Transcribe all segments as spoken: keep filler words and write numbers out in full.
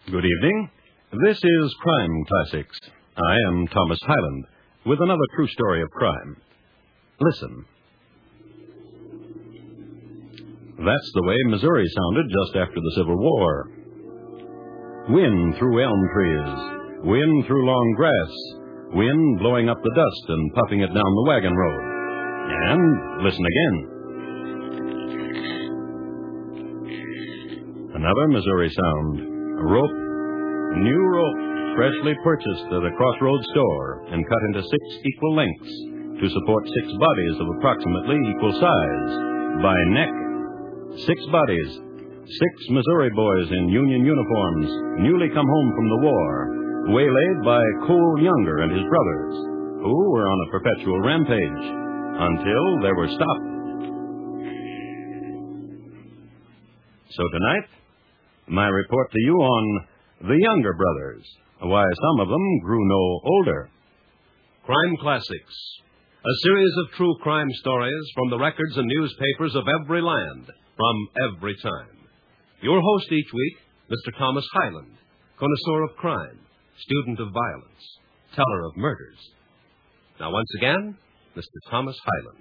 Good evening. This is Crime Classics. I am Thomas Hyland with another true story of crime. Listen. That's the way Missouri sounded just after the Civil War. Wind through elm trees, wind through long grass, wind blowing up the dust and puffing it down the wagon road. And listen again. Another Missouri sound. A rope, a new rope, freshly purchased at a crossroads store and cut into six equal lengths to support six bodies of approximately equal size by neck. Six bodies, six Missouri boys in Union uniforms, newly come home from the war, waylaid by Cole Younger and his brothers, who were on a perpetual rampage until they were stopped. So tonight, my report to you on the Younger brothers, why some of them grew no older. Crime Classics, a series of true crime stories from the records and newspapers of every land, from every time. Your host each week, Mister Thomas Hyland, connoisseur of crime, student of violence, teller of murders. Now once again, Mister Thomas Hyland.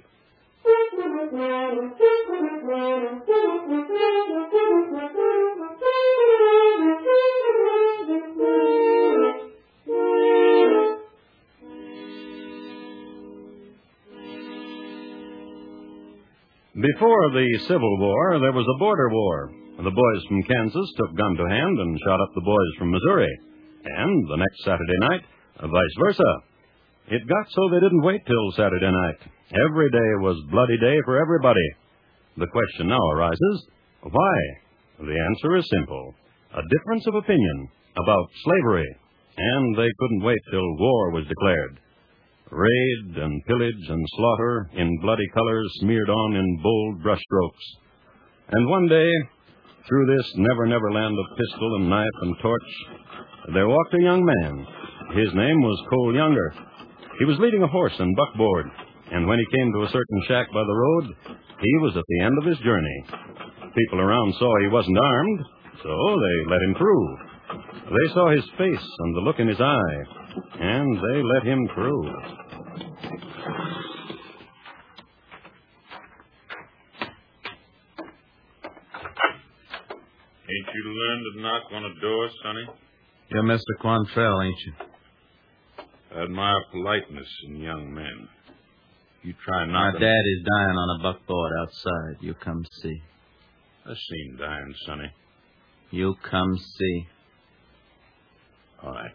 Before the Civil War, there was a border war. The boys from Kansas took gun to hand and shot up the boys from Missouri. And the next Saturday night, vice versa. It got so they didn't wait till Saturday night. Every day was bloody day for everybody. The question now arises, why? The answer is simple. A difference of opinion about slavery. And they couldn't wait till war was declared. Raid and pillage and slaughter in bloody colors smeared on in bold brushstrokes. And one day, through this never-never land of pistol and knife and torch, there walked a young man. His name was Cole Younger. He was leading a horse and buckboard, and when he came to a certain shack by the road, he was at the end of his journey. People around saw he wasn't armed, so they let him through. They saw his face and the look in his eye, and they let him through. Ain't you learned to knock on a door, Sonny? You're Mister Quantrell, ain't you? I admire politeness in young men. You try My knocking... dad is dying on a buckboard outside. You come see. I seen dying, Sonny. You come see. All right.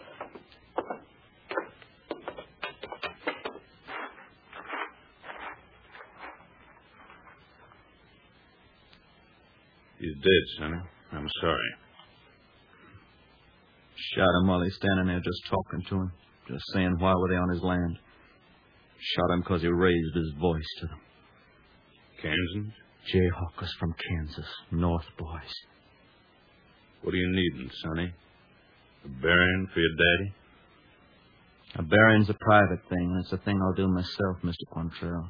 He's dead, Sonny. I'm sorry. Shot him while he's standing there just talking to him. Just saying why were they on his land. Shot him because he raised his voice to them. Kansans? Jayhawkers from Kansas. North boys. What are you needing, Sonny? A burying for your daddy? A burying's a private thing, and it's a thing I'll do myself, Mister Quantrell.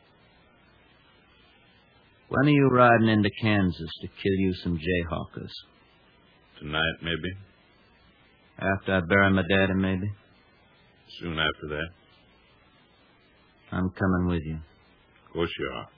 When are you riding into Kansas to kill you some Jayhawkers? Tonight, maybe. After I bury my daddy, maybe? Soon after that. I'm coming with you. Of course you are.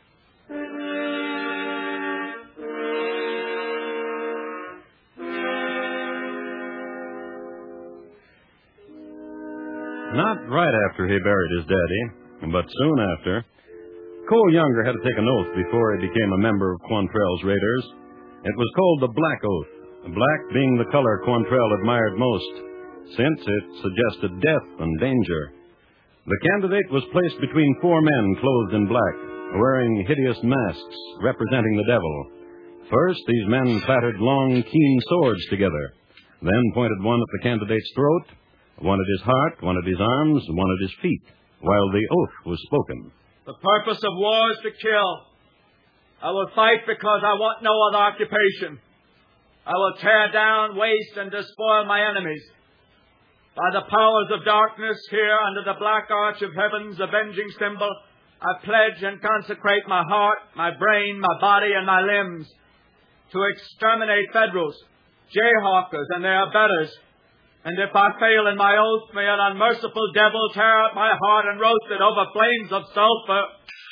Not right after he buried his daddy, but soon after. Cole Younger had to take an oath before he became a member of Quantrell's Raiders. It was called the Black Oath, black being the color Quantrell admired most, since it suggested death and danger. The candidate was placed between four men clothed in black, wearing hideous masks representing the devil. First, these men clattered long, keen swords together, then pointed one at the candidate's throat, one at his heart, one at his arms, and one at his feet, while the oath was spoken. The purpose of war is to kill. I will fight because I want no other occupation. I will tear down, waste, and despoil my enemies. By the powers of darkness, here under the black arch of heaven's avenging symbol, I pledge and consecrate my heart, my brain, my body, and my limbs to exterminate Federals, jayhawkers, and their abettors. And if I fail in my oath, may an unmerciful devil tear out my heart and roast it over flames of sulfur.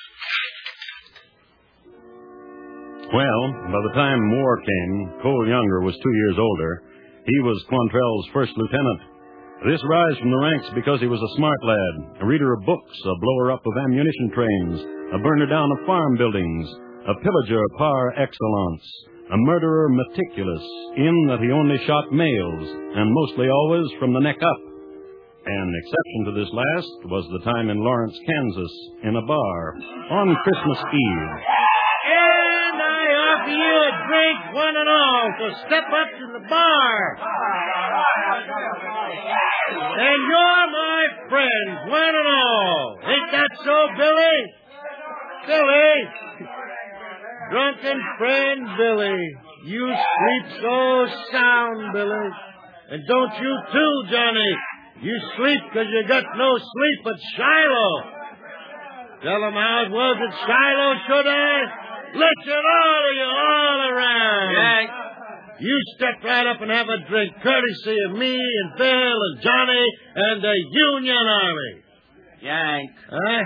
Well, by the time war came, Cole Younger was two years older. He was Quantrell's first lieutenant. This rise from the ranks because he was a smart lad, a reader of books, a blower-up of ammunition trains, a burner-down of farm buildings, a pillager par excellence, a murderer meticulous, in that he only shot males, and mostly always from the neck up. An exception to this last was the time in Lawrence, Kansas, in a bar, on Christmas Eve. And I offer you a drink, one and all, so step up to the bar. And you're my friends, one and all. Ain't that so, Billy? Billy? Drunken friend Billy, you sleep so sound, Billy. And don't you too, Johnny. You sleep 'cause you got no sleep at Shiloh. Tell them how it was at Shiloh, should I? Let you all of you all around. Yank. You step right up and have a drink, courtesy of me and Bill and Johnny and the Union Army. Yank. Huh?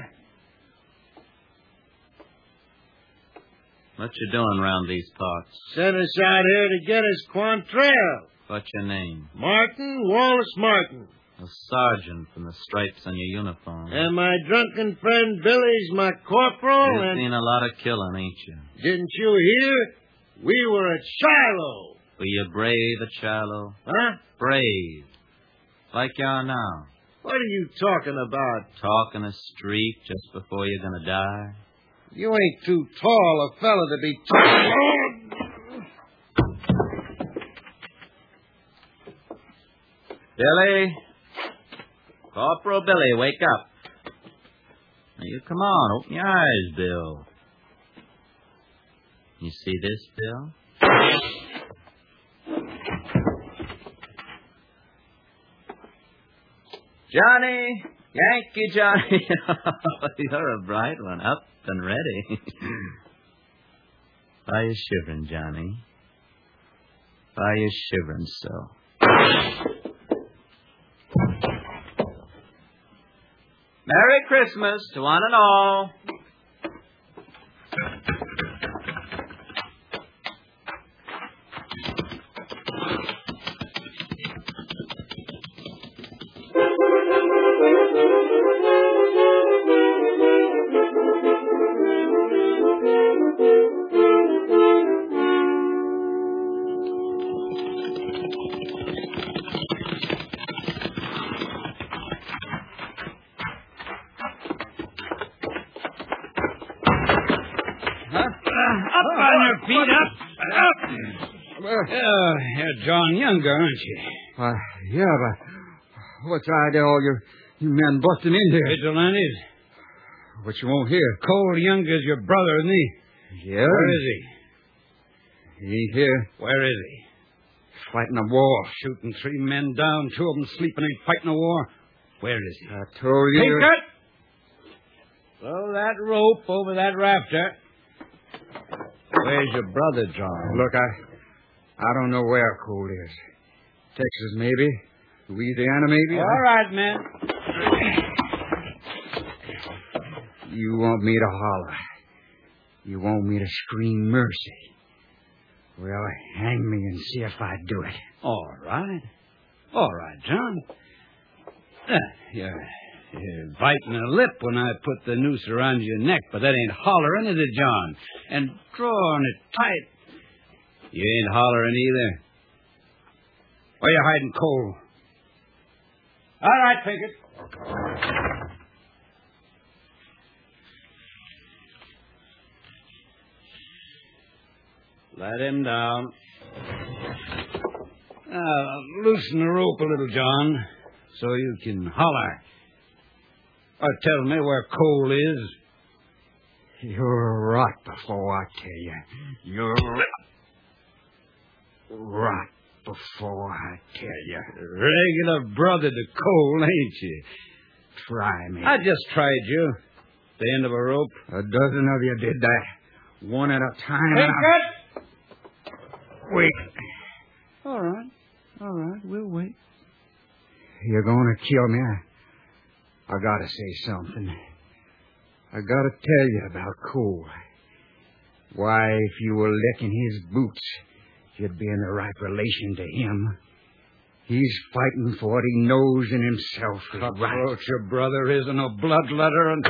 What you doing round these parts? Sent us out here to get us Quantrell. What's your name? Martin, Wallace Martin. A sergeant from the stripes on your uniform. And my drunken friend Billy's my corporal. You've and seen a lot of killing, ain't you? Didn't you hear? We were at Shiloh. Were you brave at Shiloh? Huh? Brave. Like you are now. What are you talking about? Talking a street just before you're going to die? You ain't too tall a fella to be talking. Billy? Corporal Billy, wake up. Now, you come on, open your eyes, Bill. You see this, Bill? Johnny! Yankee Johnny! You're a bright one, up and ready. Why are you shivering, Johnny? Why are you shivering so? Merry Christmas to one and all. Oh, you're John Younger, aren't you? Uh, yeah, but what's the idea all you, you men busting in here? Vigilantes. What you won't hear? Cole Younger's your brother, isn't he? Yeah. Where is he? He ain't here. Where is he? Fighting a war. Shooting three men down, two of them sleeping and fighting a war. Where is he? I told you. Pinkett! Throw that rope over that rafter. Where's your brother, John? Look, I I don't know where Cole is. Texas, maybe. Louisiana, maybe. All right, man. You want me to holler. You want me to scream mercy. Well, hang me and see if I do it. All right. All right, John. Uh, you're, you're biting a lip when I put the noose around your neck, but that ain't hollering, is it, John? And drawing it tight. You ain't hollering either. Where you hiding Cole? All right, Pinkett. Let him down. Now, loosen the rope a little, John, so you can holler. Or tell me where Cole is. You're rot before I tell you. You're rot before I tell you. Regular brother to Cole, ain't you? Try me. I just tried you. The end of a rope. A dozen of you did that. One at a time. Pinkett! Wait. All right. All right. We'll wait. You're going to kill me? I, I gotta say something. I gotta tell you about Cole. Why, if you were licking his boots, you'd be in the right relation to him. He's fighting for what he knows in himself is right. Cutthroat, your brother isn't a bloodletter, and...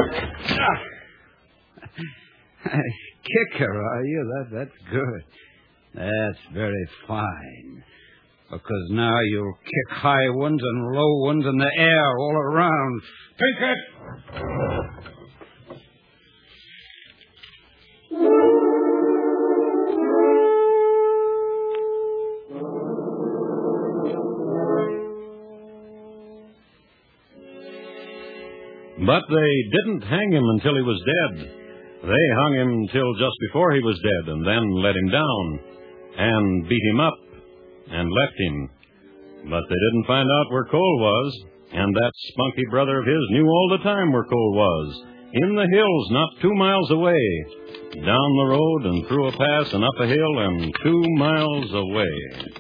Kicker, are you? That, that's good. That's very fine. Because now you'll kick high ones and low ones in the air all around. Pinkett! But they didn't hang him until he was dead. They hung him till just before he was dead, and then let him down, and beat him up, and left him. But they didn't find out where Cole was, and that spunky brother of his knew all the time where Cole was. In the hills, not two miles away. Down the road and through a pass and up a hill and two miles away.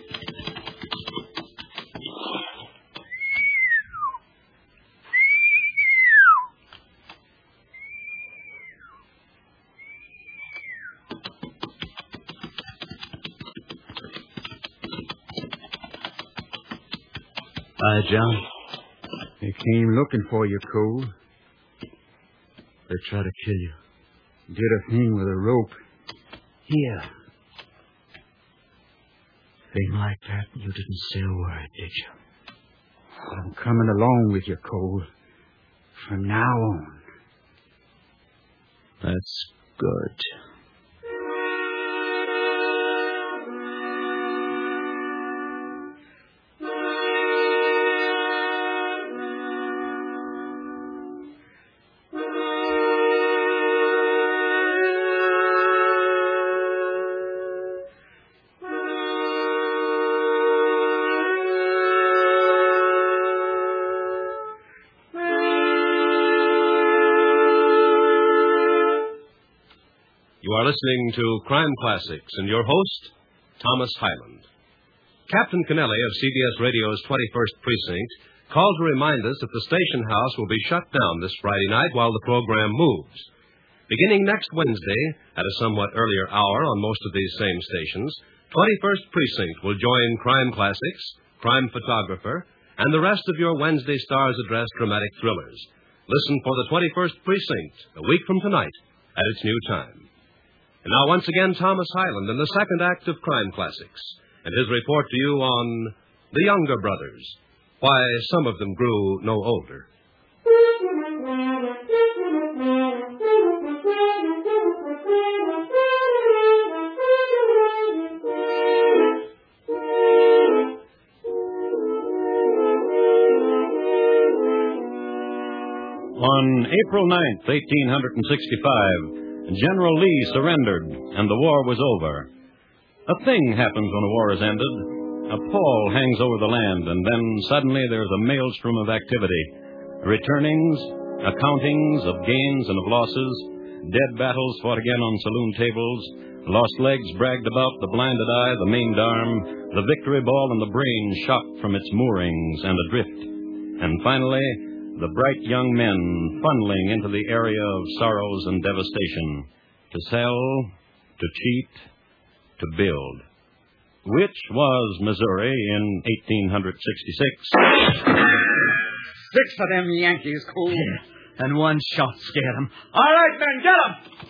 Hi, John. They came looking for you, Cole. They tried to kill you. Did a thing with a rope. Here. Thing like that, you didn't say a word, did you? I'm coming along with you, Cole. From now on. That's good. You are listening to Crime Classics, and your host, Thomas Hyland. Captain Kennelly of C B S Radio's twenty-first Precinct called to remind us that the station house will be shut down this Friday night while the program moves. Beginning next Wednesday, at a somewhat earlier hour on most of these same stations, twenty-first Precinct will join Crime Classics, Crime Photographer, and the rest of your Wednesday Stars Address dramatic thrillers. Listen for the twenty-first Precinct, a week from tonight, at its new time. And now, once again, Thomas Hyland in the second act of Crime Classics, and his report to you on the Younger Brothers, why some of them grew no older. On April ninth, eighteen sixty-five, General Lee surrendered, and the war was over. A thing happens when a war is ended. A pall hangs over the land, and then suddenly there's a maelstrom of activity. Returnings, accountings of gains and of losses, dead battles fought again on saloon tables, lost legs bragged about, the blinded eye, the maimed arm, the victory ball and the brain shot from its moorings and adrift. And finally, the bright young men funneling into the area of sorrows and devastation, to sell, to cheat, to build. Which was Missouri in eighteen sixty-six. Six of them Yankees, Cole. And one shot scared them. All right, men, get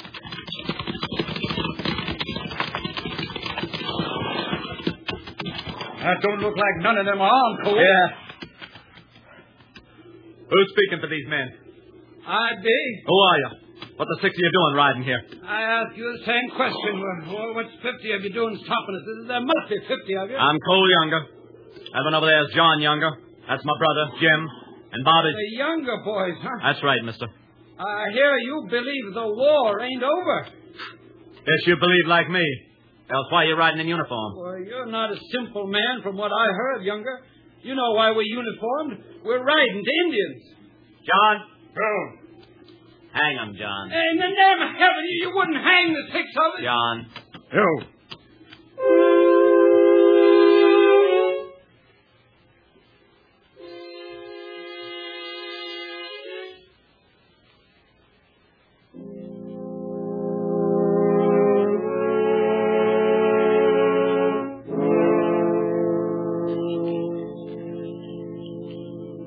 them! That don't look like none of them are armed, Cole. Yeah. Who's speaking for these men? I be. Who are you? What the six of you doing riding here? I ask you the same question. Well, what's fifty of you doing stopping us? There must be fifty of you. I'm Cole Younger. That one over there is John Younger. That's my brother, Jim. And Bob is... The Younger boys, huh? That's right, mister. I hear you believe the war ain't over. Guess you believe like me. Else why are you riding in uniform? Well, you're not a simple man from what I heard, Younger. You know why we're uniformed. We're riding to Indians. John? Go. Hang 'em, John. In the name of heaven, you wouldn't hang the six of us. John. Go.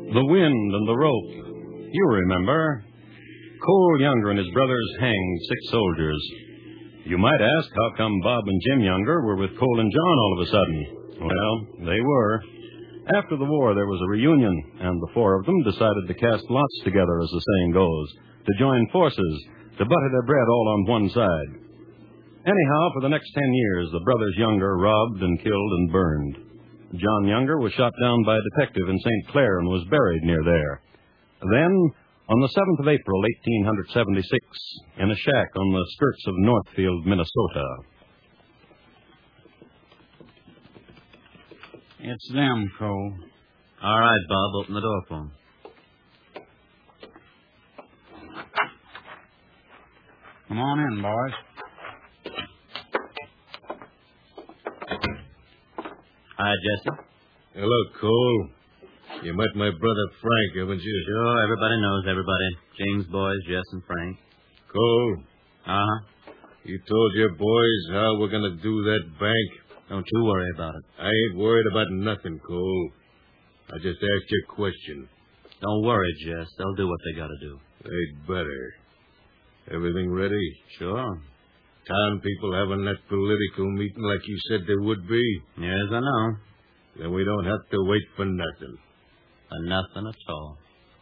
The wind and the rope. You remember. Cole Younger and his brothers hanged six soldiers. You might ask how come Bob and Jim Younger were with Cole and John all of a sudden. Well, they were. After the war, there was a reunion, and the four of them decided to cast lots together, as the saying goes, to join forces, to butter their bread all on one side. Anyhow, for the next ten years, the brothers Younger robbed and killed and burned. John Younger was shot down by a detective in Saint Clair and was buried near there. Then, on the seventh of April, eighteen seventy-six, in a shack on the skirts of Northfield, Minnesota. It's them, Cole. All right, Bob, open the door for 'em. Come on in, boys. Hi, Jesse. Hello, Cole. You met my brother Frank, haven't you? Sure, everybody knows everybody. James boys, Jess and Frank. Cole, Uh-huh. you told your boys how we're going to do that bank? Don't you worry about it. I ain't worried about nothing, Cole. I just asked you a question. Don't worry, Jess. They'll do what they got to do. They'd better. Everything ready? Sure. Town people having that political meeting like you said they would be? Yes, I know. Then we don't have to wait for nothing. For nothing at all.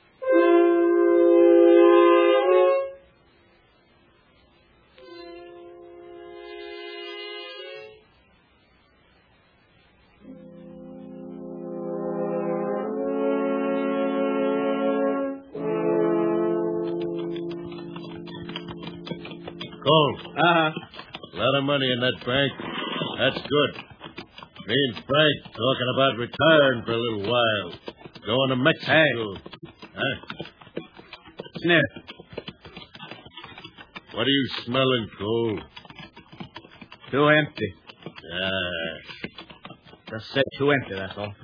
Cole. Uh-huh. A lot of money in that bank. That's good. Me and Frank talking about retiring for a little while. Going to Mexico. Hey. Huh? Sniff. What are you smelling, Cole? Too empty. Ah. Just said too empty, that's all.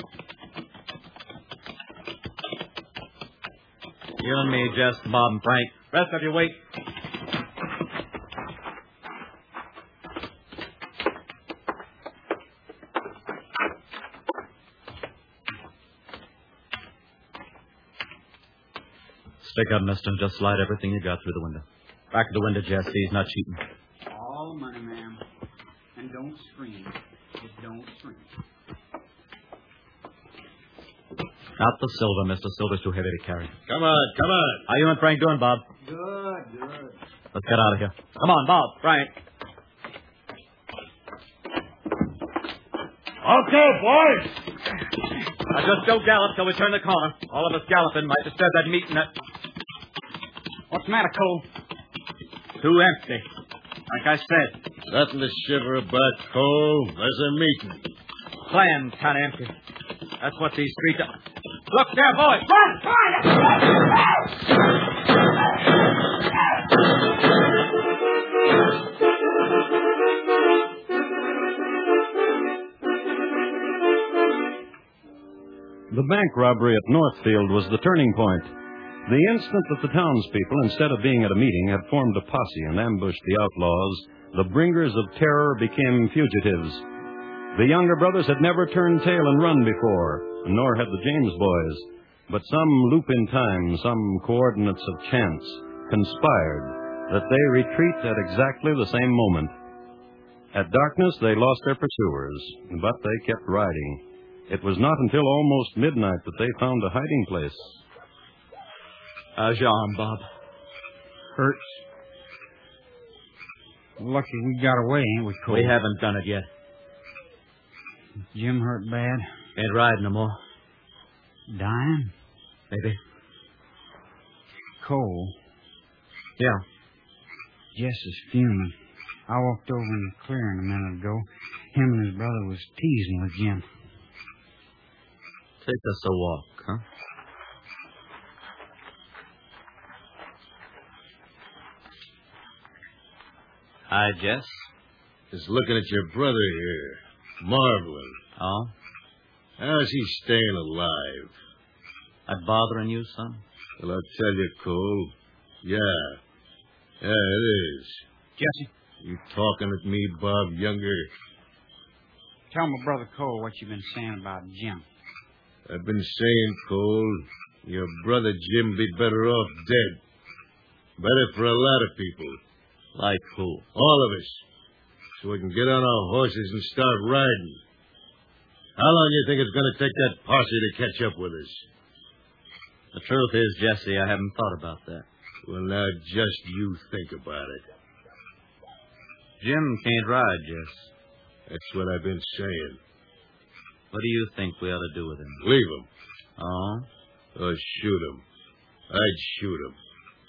You and me, Jess, Bob, and Frank. Rest of you wait. Stick up, mister. Just slide everything you got through the window. Back of the window, Jesse. He's not cheating. All the money, ma'am. And don't scream. Just don't scream. Not the silver, mister. Silver's too heavy to carry. Come on, come on. How you and Frank doing, Bob? Good, good. Let's get out of here. Come on, Bob. Frank. Okay, boys. Now just don't gallop till we turn the corner. All of us galloping might disturb that meeting. That... What's the matter, Cole? Too empty. Like I said, Nothing to shiver about, Cole. There's a meeting. plans kind of empty. That's what these streets are. Look there, boys. Run! The bank robbery at Northfield was the turning point. The instant that the townspeople, instead of being at a meeting, had formed a posse and ambushed the outlaws, the bringers of terror became fugitives. The Younger brothers had never turned tail and run before, nor had the James boys. But some loop in time, some coordinates of chance, conspired that they retreat at exactly the same moment. At darkness, they lost their pursuers, but they kept riding. It was not until almost midnight that they found a hiding place. How's your arm, Bob? Hurts. Lucky we got away, ain't we, Cole? We haven't done it yet. Jim hurt bad? Ain't riding no more. Dying? Maybe. Cole. Yeah. Jess is fuming. I walked over in the clearing a minute ago. Him and his brother was teasing with Jim. Take us a walk, huh? Hi, Jess. Just looking at your brother here. Marveling. Oh? How's he staying alive? That bothering you, son? Well, I'll tell you, Cole. Yeah. Yeah, it is. Jesse, You talking at me, Bob Younger? tell my brother Cole what you've been saying about Jim. I've been saying, Cole, your brother Jim be better off dead. Better for a lot of people. Like who? All of us. So we can get on our horses and start riding. How long do you think it's going to take that posse to catch up with us? The truth is, Jesse, I haven't thought about that. Well, now, just you think about it. Jim can't ride, Jess. That's what I've been saying. What do you think we ought to do with him? Leave him. Oh? Or shoot him. I'd shoot him.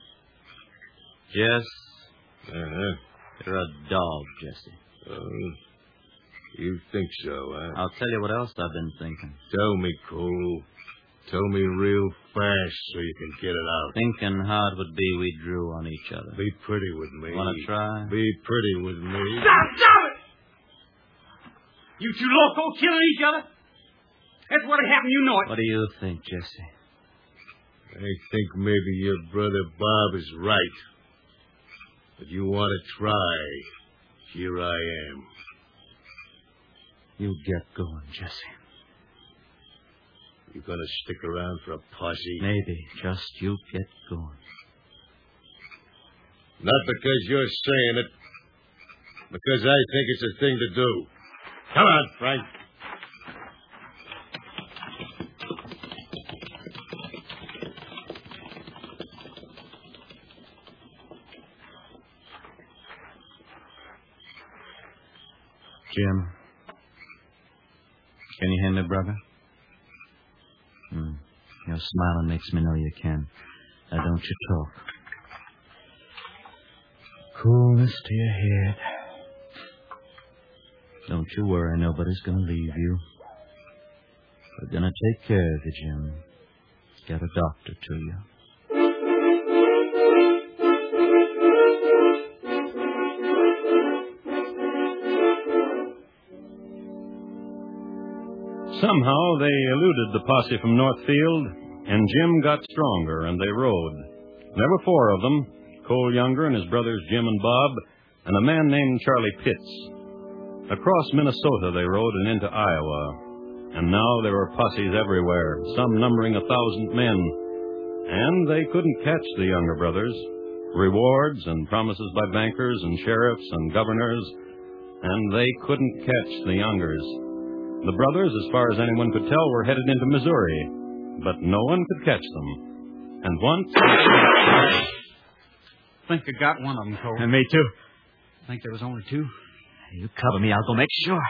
Jess? Uh-huh. You're a dog, Jesse. Oh, you think so, huh? I'll tell you what else I've been thinking. Tell me, Cole. Tell me real fast so you can get it out. Thinking how it would be we drew on each other. Be pretty with me. Want to try? Be pretty with me. Stop! Stop it! You two loco killing each other? That's what'll happen, you know it. What do you think, Jesse? I think maybe your brother Bob is right. If you want to try, here I am. You get going, Jesse. You gonna stick around for a posse? Maybe. Just you get going. Not because you're saying it. Because I think it's a thing to do. Come on, Frank. Jim, can you hear me, brother? Hmm. Your smiling makes me know you can. Now don't you talk. Coolness to your head. Don't you worry, nobody's gonna leave you. We're gonna take care of you, Jim. Get a doctor to you. Somehow they eluded the posse from Northfield, and Jim got stronger, and they rode. There were four of them, Cole Younger and his brothers Jim and Bob, and a man named Charlie Pitts. Across Minnesota they rode and into Iowa, and now there were posses everywhere, some numbering a thousand men, and they couldn't catch the Younger brothers. Rewards and promises by bankers and sheriffs and governors, and they couldn't catch the Youngers. The brothers, as far as anyone could tell, were headed into Missouri, but no one could catch them. And once... I think I got one of them, Cole. And me, too. I think there was only two. You cover me. I'll go make sure.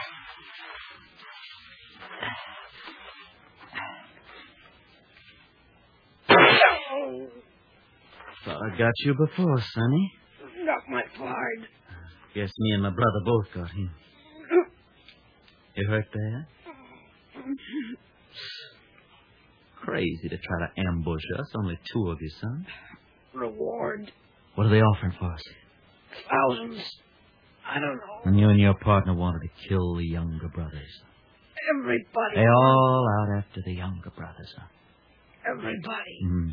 Thought I got you before, Sonny. Not my pride. Guess me and my brother both got him. You hurt bad? Crazy to try to ambush us. Only two of you, son. Reward. What are they offering for us? Thousands. I don't know. And you and your partner wanted to kill the Younger brothers. Everybody. They all out after the Younger brothers, huh? Everybody. Mm-hmm.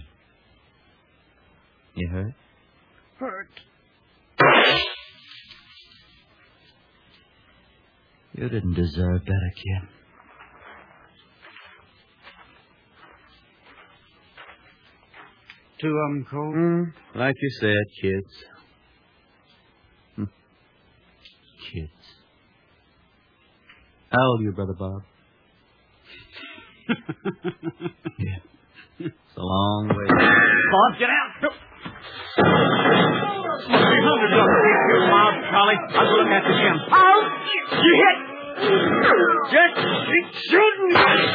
You hurt? Hurt. You didn't deserve better, kid. Two of them, Cole? Mm, like you said, kids. Hmm. Kids. How old are you, Brother Bob? Yeah. It's a long way. Bob, get out! three hundred dollars. Bob, Charlie, I'll go look after Jim. Ouch! You hit! Just keep shooting!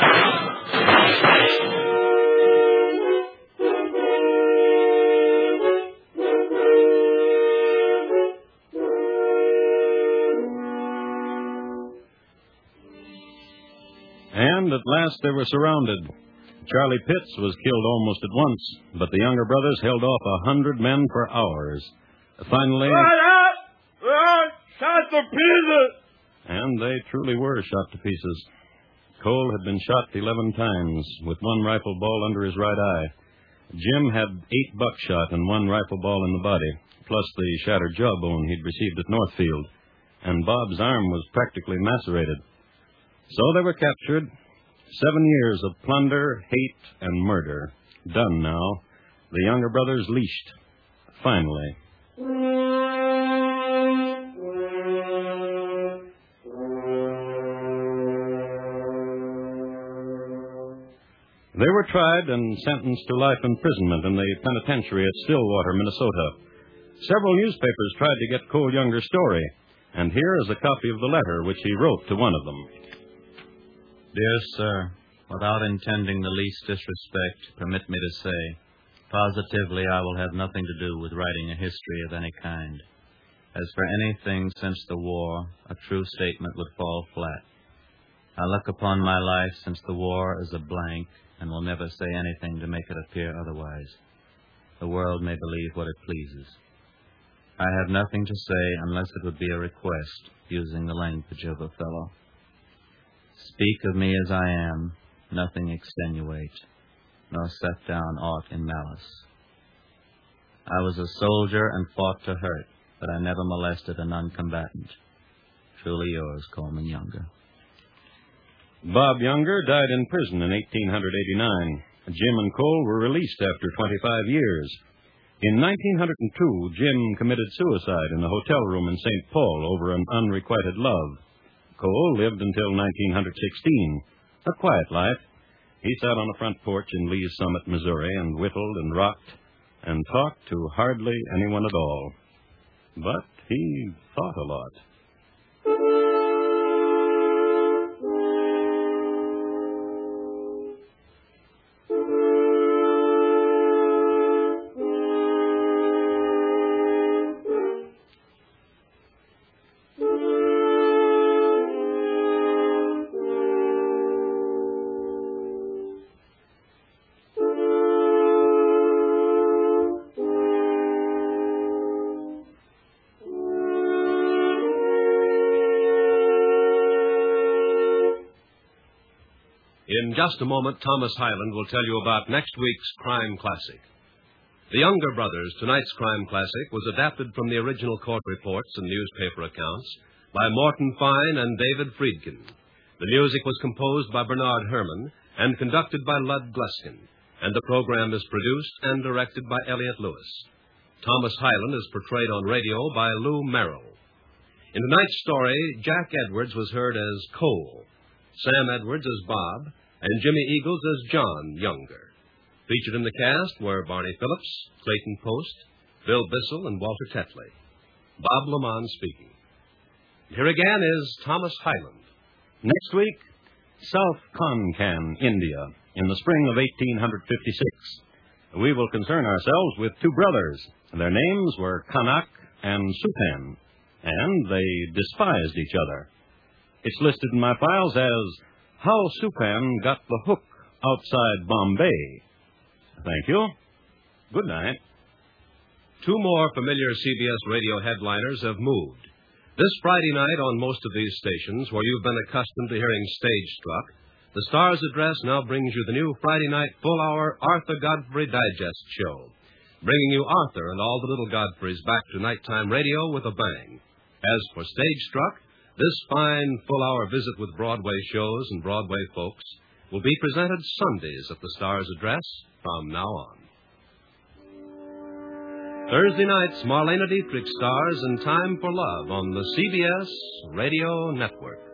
And at last they were surrounded. Charlie Pitts was killed almost at once, but the Younger brothers held off a hundred men for hours. Finally... Right up! Right! Shot to pieces! And they truly were shot to pieces. Cole had been shot eleven times, with one rifle ball under his right eye. Jim had eight buckshot and one rifle ball in the body, plus the shattered jawbone he'd received at Northfield. And Bob's arm was practically macerated. So they were captured, Seven years of plunder, hate, and murder. Done now. The younger brothers leashed. Finally. They were tried and sentenced to life imprisonment in the penitentiary at Stillwater, Minnesota. Several newspapers tried to get Cole Younger's story, and here is a copy of the letter which he wrote to one of them. Dear sir, without intending the least disrespect, permit me to say, positively I will have nothing to do with writing a history of any kind. As for anything since the war, a true statement would fall flat. I look upon my life since the war as a blank, and will never say anything to make it appear otherwise. The world may believe what it pleases. I have nothing to say unless it would be a request, using the language of a fellow. Speak of me as I am, nothing extenuate, nor set down aught in malice. I was a soldier and fought to hurt, but I never molested a non-combatant. Truly yours, Coleman Younger. Bob Younger died in prison in eighteen eighty-nine. Jim and Cole were released after twenty-five years. In nineteen oh two, Jim committed suicide in a hotel room in Saint Paul over an unrequited love. Cole lived until nineteen sixteen. A quiet life. He sat on a front porch in Lee's Summit, Missouri, and whittled and rocked and talked to hardly anyone at all. But he thought a lot. In just a moment, Thomas Hyland will tell you about next week's Crime Classic. The Younger Brothers, tonight's Crime Classic, was adapted from the original court reports and newspaper accounts by Morton Fine and David Friedkin. The music was composed by Bernard Herrmann and conducted by Lud Gluskin, and the program is produced and directed by Elliott Lewis. Thomas Hyland is portrayed on radio by Lou Merrill. In tonight's story, Jack Edwards was heard as Cole, Sam Edwards as Bob, and Jimmy Eagles as John Younger. Featured in the cast were Barney Phillips, Clayton Post, Bill Bissell, and Walter Tetley. Bob Lamont speaking. Here again is Thomas Hyland. Next week, South Konkan, India, in the spring of eighteen fifty-six. We will concern ourselves with two brothers. Their names were Kanak and Supan, and they despised each other. It's listed in my files as How Supan Got the Hook Outside Bombay. Thank you. Good night. Two more familiar C B S radio headliners have moved. This Friday night on most of these stations, where you've been accustomed to hearing Stage Struck, the Star's Address now brings you the new Friday night full-hour Arthur Godfrey Digest show, bringing you Arthur and all the little Godfreys back to nighttime radio with a bang. As for Stage Struck, this fine full-hour visit with Broadway shows and Broadway folks will be presented Sundays at the Star's Address from now on. Thursday nights, Marlena Dietrich stars in Time for Love on the C B S Radio Network.